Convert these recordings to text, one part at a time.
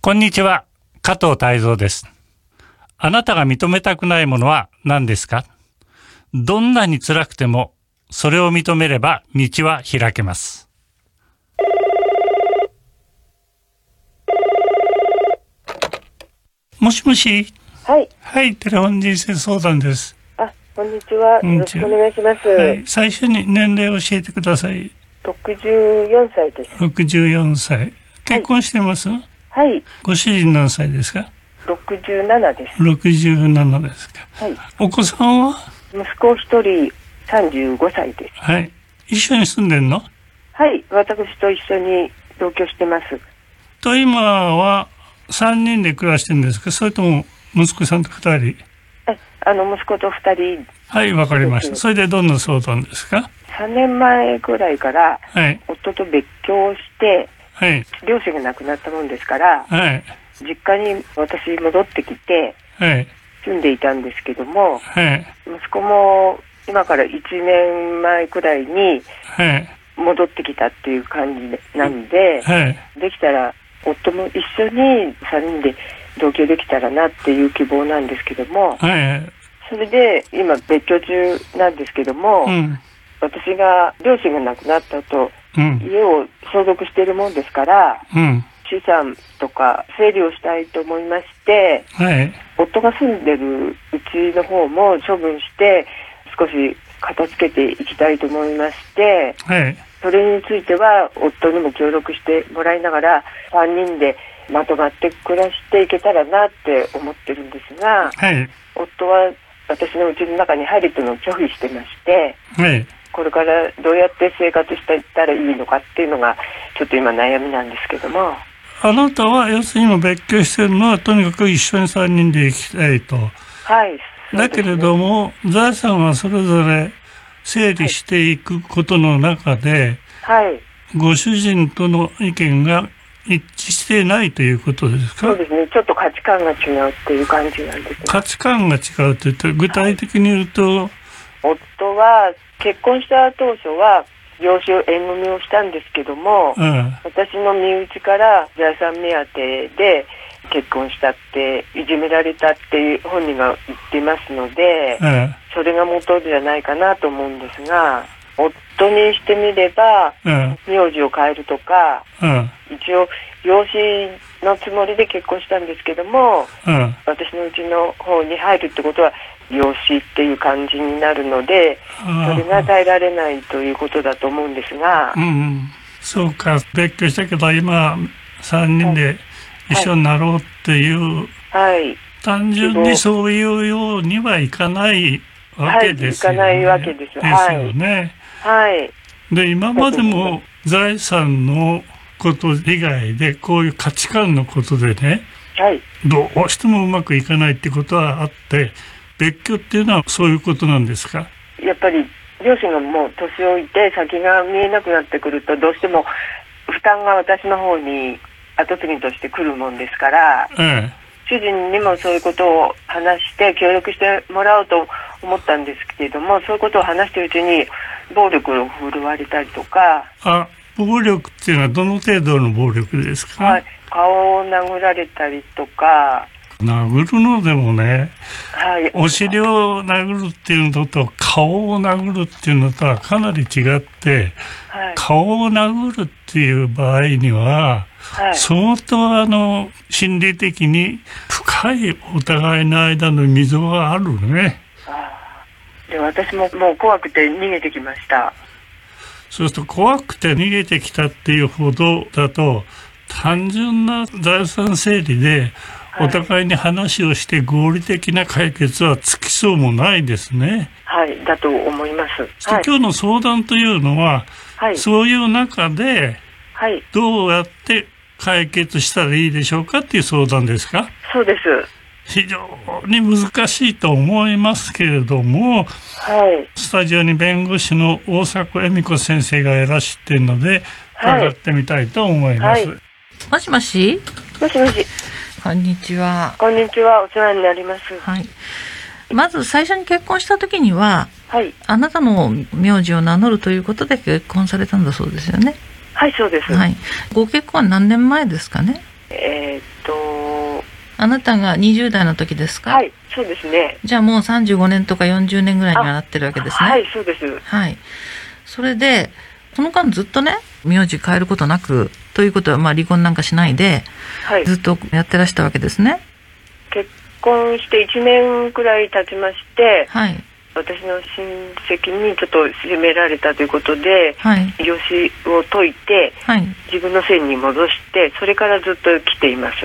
こんにちは、加藤泰造です。あなたが認めたくないものは何ですか？どんなに辛くても、それを認めれば道は開けます。もしもし。 はい。 はい、テレフォン人生相談です。 こんにちは。よろしくお願いします。 はい、最初に年齢を教えてください。 64歳です。 64歳。結婚してます？ はい。 ご主人何歳ですか 67です。 67ですか。 はい。 お子さんは？ 息子一人35歳です。 はい。一緒に住んでんの？ はい。私と一緒に同居してます。 と、今は3人で暮らしてるんですか？それとも息子さんと2人？ 息子と2人。 はい、わかりました。それでどんな相談ですか ？3年前ぐらいから、 はい、 夫と別居して、 はい、 両親が亡くなったもんですから、 はい、 実家に私戻ってきて、 はい、 住んでいたんですけども、 はい、 息子も今から1年前くらいに戻ってきたっていう感じなんで、 はい、 できたら夫も一緒に3人で同居できたらなっていう希望なんですけども、 はい、 それで今別居中なんですけども、私が両親が亡くなった後、家を相続しているもんですから、資産とか整理をしたいと思いまして、夫が住んでるうちの方も処分して少し片付けていきたいと思いまして、それについては夫にも協力してもらいながら3人でまとまって暮らしていけたらなって思ってるんですが、夫は私の家の中に入るというのを拒否してまして、これからどうやって生活していったらいいのかっていうのがちょっと今悩みなんですけども。 あなたは要するに今別居してるのはとにかく一緒に3人で生きたいと。 はい。 だけれども財産はそれぞれ整理していくことの中で、ご主人との意見が一致していないということですか？ そうですね。ちょっと価値観が違うっていう感じなんですね。 価値観が違うと言って具体的に言うと、 夫は結婚した当初は養子縁組をしたんですけども、私の身内から財産目当てで結婚したっていじめられたって本人が言っていますので、それが元じゃないかなと思うんですが、夫にしてみれば、名字を変えるとか、一応養子のつもりで結婚したんですけども、私のうちの方に入るってことは養子っていう感じになるので、それが耐えられないということだと思うんですが、 そうか。別居したけど今3人で一緒になろうっていう、単純にそういうようにはいかないわけですよね。 いかないわけですよね。 で、今までも財産のこと以外でこういう価値観のことでね、どうしてもうまくいかないってことはあって、別居っていうのはそういうことなんですか？ やっぱり両親がもう年老いて先が見えなくなってくると、どうしても負担が私の方に後継ぎとして来るもんですから、主人にもそういうことを話して協力してもらおうと思ったんですけれども、そういうことを話しているうちに暴力を振るわれたりとか。 暴力っていうのはどの程度の暴力ですか？ 顔を殴られたりとか。 殴るのでもね、お尻を殴るっていうのと顔を殴るっていうのとはかなり違って、顔を殴るっていう場合には、相当心理的に深いお互いの間の溝があるね。 で、私ももう怖くて逃げてきました。 そうすると怖くて逃げてきたっていうほどだと、単純な財産整理でお互いに話をして合理的な解決はつきそうもないですね。 だと思います。 今日の相談というのは、そういう中でどうやって解決したらいいでしょうかっていう相談ですか？ そうです。 非常に難しいと思いますけれども、スタジオに弁護士の大迫恵美子先生がいらしているので伺ってみたいと思います。 もしもし。 もしもし。 こんにちは。 こんにちは。お世話になります。 まず最初に結婚した時には、あなたの名字を名乗るということで結婚されたんだそうですよね。 そうです。 ご結婚は何年前ですかね？ あなたが20代の時ですか？ はい、そうですね。 じゃあもう35年とか40年ぐらいにはなってるわけですね。 はい、そうです。 はい。それで、この間ずっとね、名字変えることなく、ということは離婚なんかしないで、はい、ずっとやってらしたわけですね。 結婚して1年くらい経ちまして、 はい。 私の親戚にちょっと責められたということで、はい、養子を解いて、はい、自分の姓に戻して、それからずっと来ています。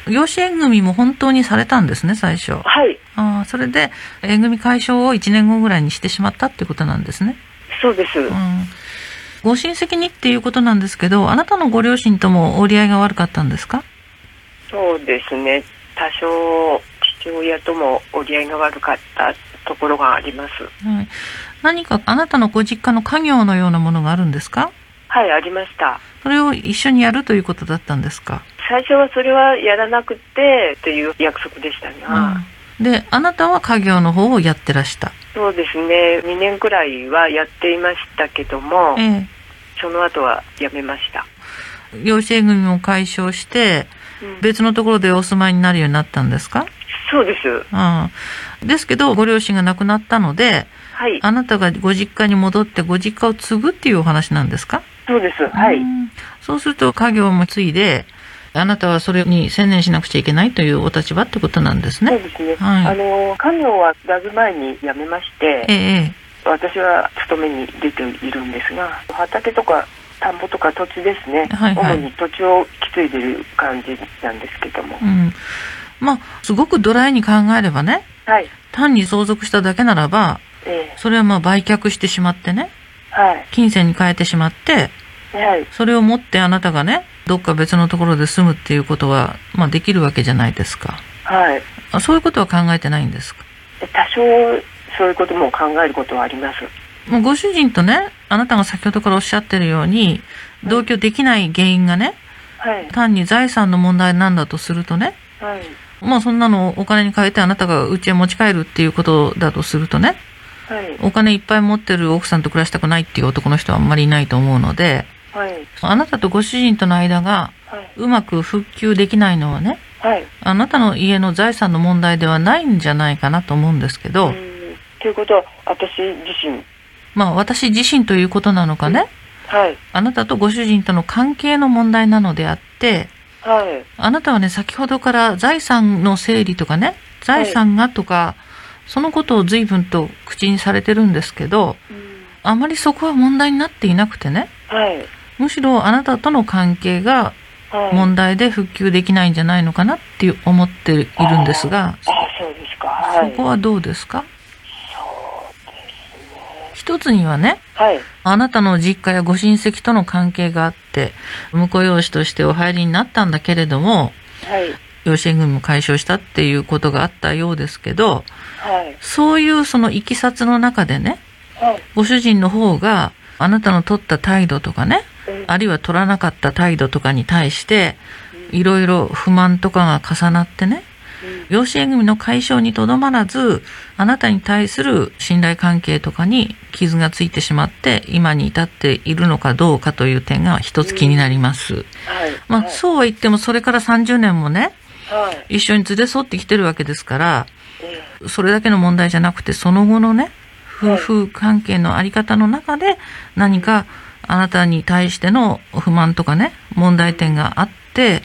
養子縁組も本当にされたんですね、最初。 はい。 それで縁組解消を1年後ぐらいにしてしまったっていうことなんですね。 そうです。 ご親戚にっていうことなんですけど、あなたのご両親とも折り合いが悪かったんですか？ そうですね。多少父親とも折り合いが悪かったところがあります。 はい、何かあなたのご実家の家業のようなものがあるんですか？ はい、ありました。 それを一緒にやるということだったんですか？ 最初はそれはやらなくてという約束でしたが、 で、あなたは家業の方をやってらした。 そうですね。2年くらいはやっていましたけども、その後はやめました。 養子縁組を解消して、別のところでお住まいになるようになったんですか？ そうです。 ですけどご両親が亡くなったので、はい、あなたがご実家に戻ってご実家を継ぐっていうお話なんですか？ そうです。はい。 そうすると家業も継いで、あなたはそれに専念しなくちゃいけないというお立場ってことなんですね。 そうですね。はい、家業はだいぶ前に辞めまして、私は勤めに出ているんですが、畑とか田んぼとか土地ですね、はいはい、主に土地を引き継いでいる感じなんですけども、 すごくドライに考えればね、はい、単に相続しただけならば、それは売却してしまってね、はい、金銭に変えてしまって、はい、それを持ってあなたがね、どっか別のところで住むっていうことは、できるわけじゃないですか。はい。そういうことは考えてないんですか？ 多少そういうことも考えることはあります。 ご主人とね、あなたが先ほどからおっしゃってるように、同居できない原因がね、はい、単に財産の問題なんだとするとね、はい、そんなのお金に変えてあなたが家へ持ち帰るっていうことだとするとね、はい、お金いっぱい持ってる奥さんと暮らしたくないっていう男の人はあんまりいないと思うので、はい、あなたとご主人との間がうまく復旧できないのはね、はい、あなたの家の財産の問題ではないんじゃないかなと思うんですけど。 ということは私自身、 私自身ということなのかね、はい、あなたとご主人との関係の問題なのであって、はい、あなたはね、先ほどから財産の整理とかね、財産がとか、はい、そのことを随分と口にされてるんですけど、あまりそこは問題になっていなくてね、はい、むしろあなたとの関係が問題で復旧できないんじゃないのかなって思っているんですが、 そうですか、はい、 そこはどうですか？一つにはね、はい、あなたの実家やご親戚との関係があって、婿養子としてお入りになったんだけれども、はい、養子縁組も解消したっていうことがあったようですけど、はい、そういうそのいきさつの中でね、はい、ご主人の方があなたの取った態度とかね、あるいは取らなかった態度とかに対して、いろいろ不満とかが重なってね、養子縁組の解消にとどまらず、あなたに対する信頼関係とかに傷がついてしまって今に至っているのかどうかという点が一つ気になります。そうは言ってもそれから30年もね、一緒に連れ添ってきてるわけですから、それだけの問題じゃなくて、その後のね、夫婦関係のあり方の中で何かあなたに対しての不満とかね、問題点があって、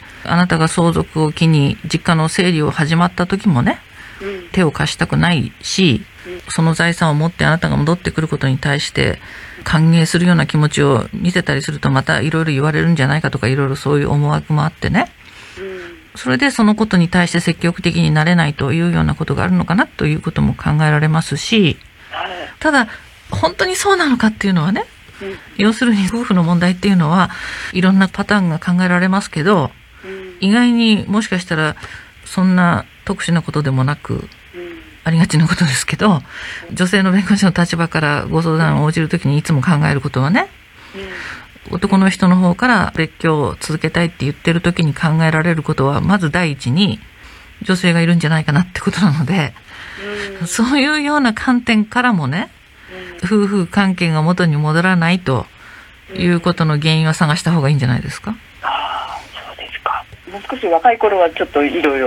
あなたが相続を機に実家の整理を始まった時もね、手を貸したくないし、その財産を持ってあなたが戻ってくることに対して歓迎するような気持ちを見せたりすると、またいろいろ言われるんじゃないかとか、いろいろそういう思惑もあってね、それでそのことに対して積極的になれないというようなことがあるのかなということも考えられますし、ただ本当にそうなのかっていうのはね、要するに夫婦の問題っていうのはいろんなパターンが考えられますけど、意外にもしかしたらそんな特殊なことでもなく、ありがちなことですけど、女性の弁護士の立場からご相談を応じるときにいつも考えることはね、男の人の方から別居を続けたいって言ってるときに考えられることは、まず第一に女性がいるんじゃないかなってことなので、そういうような観点からもね、夫婦関係が元に戻らないということの原因を探した方がいいんじゃないですか？ そうですか。もう少し若い頃はちょっといろいろ付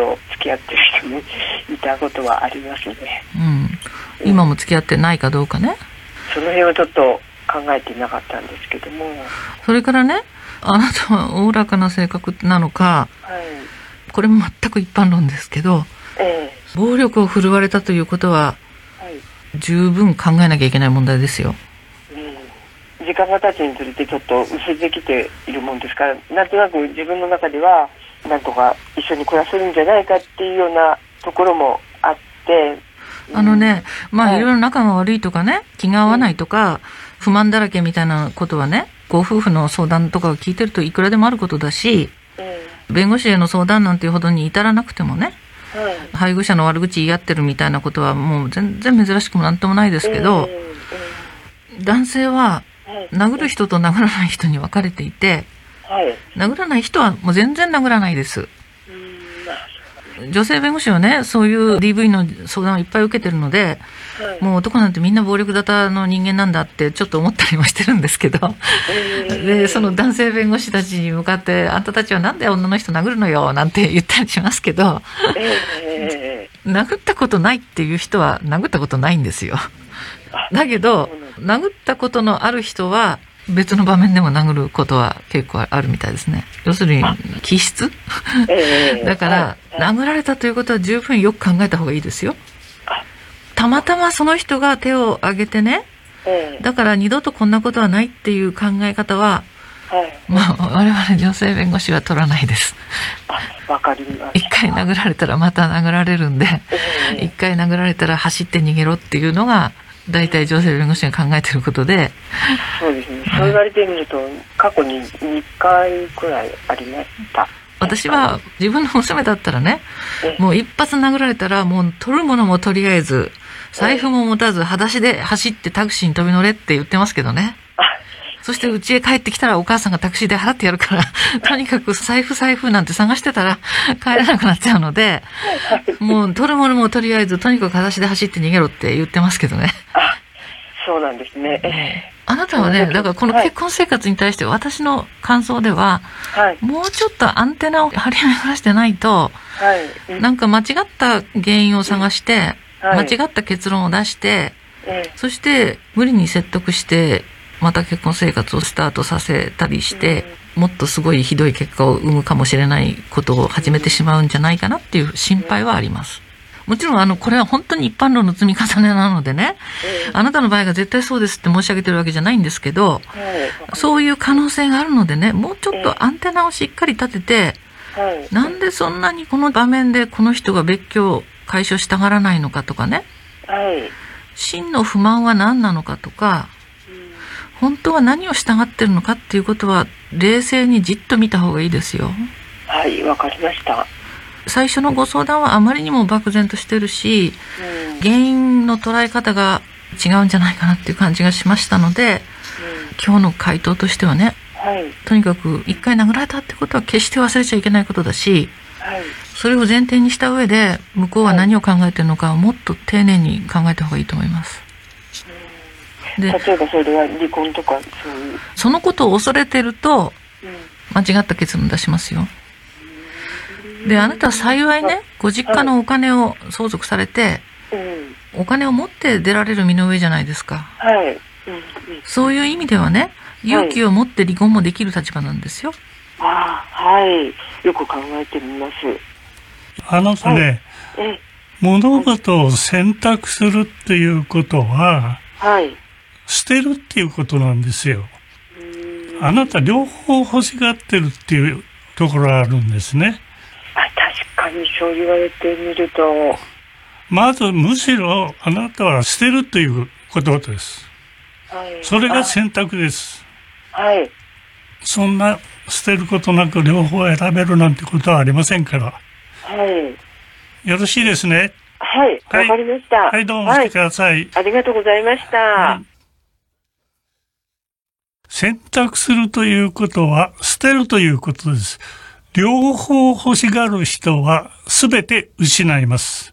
き合ってる人もいたことはありますね。 今も付き合ってないかどうかね。 その辺はちょっと考えてなかったんですけども。 それからね、あなたはおおらかな性格なのか、これも全く一般論ですけど、暴力を振るわれたということは、十分考えなきゃいけない問題ですよ。 時間が経つにつれてちょっと薄れてきているもんですから、なんとなく自分の中ではなんとか一緒に暮らせるんじゃないかっていうようなところもあって、いろいろ仲が悪いとかね、気が合わないとか、不満だらけみたいなことはね、ご夫婦の相談とかを聞いてるといくらでもあることだし、弁護士への相談なんていうほどに至らなくてもね、配偶者の悪口言い合ってるみたいなことはもう全然珍しくもなんともないですけど、男性は殴る人と殴らない人に分かれていて、殴らない人はもう全然殴らないです。女性弁護士はね、そういう DV の相談をいっぱい受けてるので、もう男なんてみんな暴力沙汰の人間なんだってちょっと思ったりもしてるんですけど、でその男性弁護士たちに向かって、あんたたちはなんで女の人殴るのよなんて言ったりしますけど、殴ったことないっていう人は殴ったことないんですよ。だけど殴ったことのある人は別の場面でも殴ることは結構あるみたいですね。要するに気質だから、殴られたということは十分よく考えた方がいいですよ。たまたまその人が手を挙げてね、だから二度とこんなことはないっていう考え方は、我々女性弁護士は取らないです。 わかります。 一回殴られたらまた殴られるんで、一回殴られたら走って逃げろっていうのが大体女性弁護士が考えてることで。 そうですね。そう言われてみると、過去に2回くらいありました。 私は自分の娘だったらね、もう一発殴られたら、もう取るものもとりあえず、財布も持たず裸足で走ってタクシーに飛び乗れって言ってますけどね。そして家へ帰ってきたらお母さんがタクシーで払ってやるから、とにかく財布なんて探してたら帰れなくなっちゃうので、もう取るものもとりあえずとにかく裸足で走って逃げろって言ってますけどね。 そうなんですね。 あなたはね、だからこの結婚生活に対して私の感想では、もうちょっとアンテナを張り巡らしてないと、なんか間違った原因を探して、間違った結論を出して、そして無理に説得してまた結婚生活をスタートさせたりして、もっとすごいひどい結果を生むかもしれないことを始めてしまうんじゃないかなっていう心配はあります。もちろんこれは本当に一般論の積み重ねなのでね、あなたの場合が絶対そうですって申し上げてるわけじゃないんですけど、そういう可能性があるのでね、もうちょっとアンテナをしっかり立てて、なんでそんなにこの場面でこの人が別居を解消したがらないのかとかね、真の不満は何なのかとか、本当は何をしたがってるのかっていうことは冷静にじっと見た方がいいですよ。 はい、わかりました。 最初のご相談はあまりにも漠然としてるし、原因の捉え方が違うんじゃないかなっていう感じがしましたので、今日の回答としてはね、とにかく一回殴られたってことは決して忘れちゃいけないことだし、それを前提にした上で向こうは何を考えてるのかをもっと丁寧に考えた方がいいと思います。 で、例えばそれは離婚とかそういう、 そのことを恐れてると間違った結論出しますよ。で、あなたは幸いね、ご実家のお金を相続されて、お金を持って出られる身の上じゃないですか。そういう意味ではね、勇気を持って離婚もできる立場なんですよ。 よく考えてみます。 あなたね、物事を選択するっていうことは、捨てるっていうことなんですよ。あなた両方欲しがってるっていうところがあるんですね。 確かにそう言われてみると、 まずむしろあなたは捨てるということです。それが選択です。そんな捨てることなく両方選べるなんてことはありませんから。よろしいですね。 わかりました。 どうもしてください。 ありがとうございました。 選択するということは捨てるということです。両方欲しがる人は全て失います。